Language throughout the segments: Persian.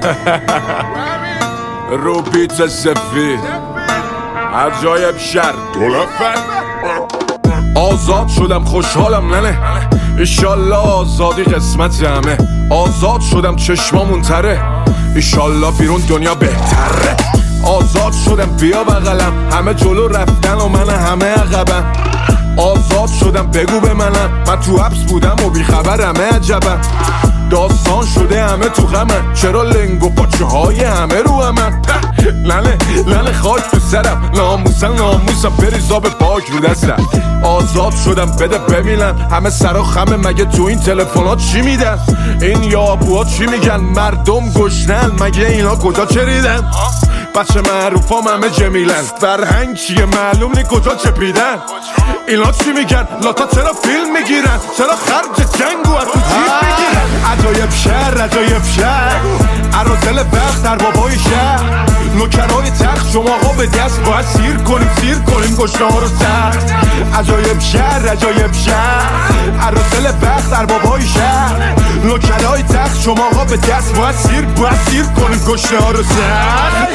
رو بیت سفید عجایب شهر دولفن آزاد شدم خوشحالم ننه ایشالله آزادی قسمت همه آزاد شدم چشمامون تره ایشالله بیرون دنیا بهتره آزاد شدم بیا بغلم همه جلو رفتن و من همه عقبم آزاد شدم بگو به منم من تو حبس بودم و بیخبرمه عجبم داستان شده همه تو غمن چرا لنگ و پاچه های همه رو همن لنه خاک تو سرم ناموسم بریزا به پاک رو دستم آزاد شدم بده ببینم همه سرا خمه مگه تو این تلفنات چی میدن این یابوها چی میگن مردم گشنن مگه اینا کجا چریدن بچه معروفام همه جمیلن فرهنگ چیه معلوم نی کجا چپیدن اینا چی میگن لاتا چرا فیلم میگیرن چرا خرج جنگو از تو جیب میگیرن عجایب شهر عرازل وقت در بابای شهر نوکرهای تخت شما ها به دست باید سیر کنیم گشنه ها رو سخت عجایب شهر عرازل وقت در بابای شهر نوکرهای تخت شما ها به دست باید سیر کنیم گشنه ها رو سخت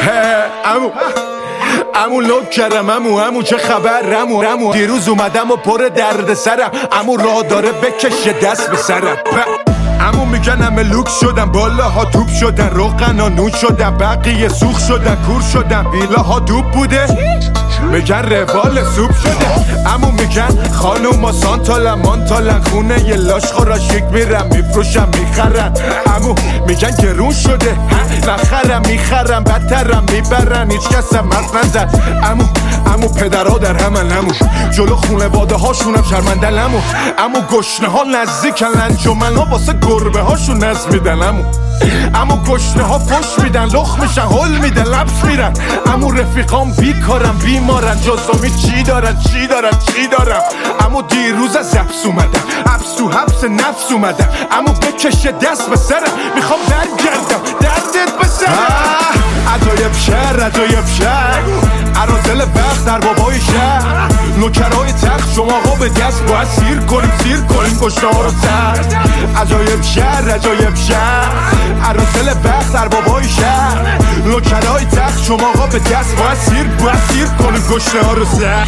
امو لوک کردم امو چه خبر امو دیروز اومدم و پر درد سرم امو راه داره بکشه دست به سرم امو میگن همه لوک شدن بالاها توپ شدن روغنا نون شدن بقیه سوخ شدن کور شدن ویلاها دوب بوده میگن روال سوپ شده امو میگن خانوما مانتالن خونه یه لاش خوراشیک میرم میفروشم میخرن امو میگن گرون شده نخرم میخرم بدترم میبرن هیچ کسم مرد نزد امو پدرها در همن امو جلو خونواده هاشونم شرمندن امو گشنه ها نزدیکن انجمن ها واسه گربه هاشون نز میدن امو گشنه ها فش میدن لخ میشن هل میدن لبس میرن امو رفیقام بیکارم بیمارن جزامی چی دارم امو دیروز از حبس اومدم حبس نفس اومدم امو بکشه دست به سرم میخوام برگردم دردت به سرم عجایب شهر عرازل وقت در بابای شهر نوکرهای تخت شما ها به دست باید سیر کنیم گشنه ها رو سخت عجایب شهر عرازل وقت در بابای شهر نوکرهای تخت شما ها به دست باید سیر کنیم گشنه ها رو سخت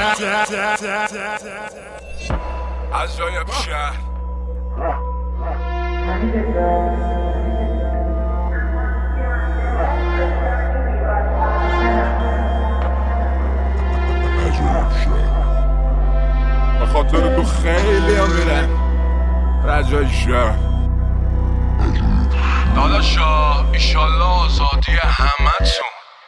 عجایب شهر خاطر تو خیلی هم میرن رجای شهر داداشا ایشالله آزادی همتون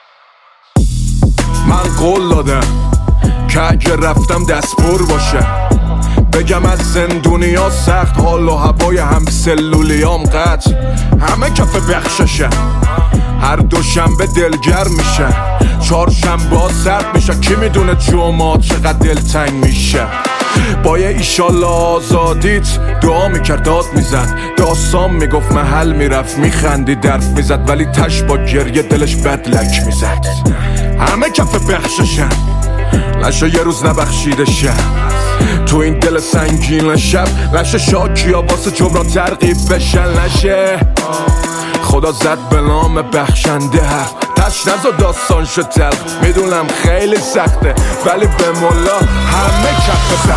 من قول دادم که اگه رفتم دست پر باشه بگم از زندونیا سخت حال و هوای هم سلولیام قطع همه کف بخششن هر دوشنبه دلگرم میشه چهارشنبه ها سرد میشه کی میدونه جمعه چقدر دلتنگ میشه با یه ایشالله آزادیت دعا میکرد داد میزد داستان میگفت محل میرفت میخندی درف میزد ولی تش با گریه دلش بدلک میزد همه کف بخششن نشه یه روز نبخشیده شب تو این دل سنگین شب نشه شاکیا واسه جبران ترغیب بشن نشه خدا زد به نام بخشنده حرف تش نزا داستان شد تلخ میدونم خیلی سخته ولی به مولا همه کف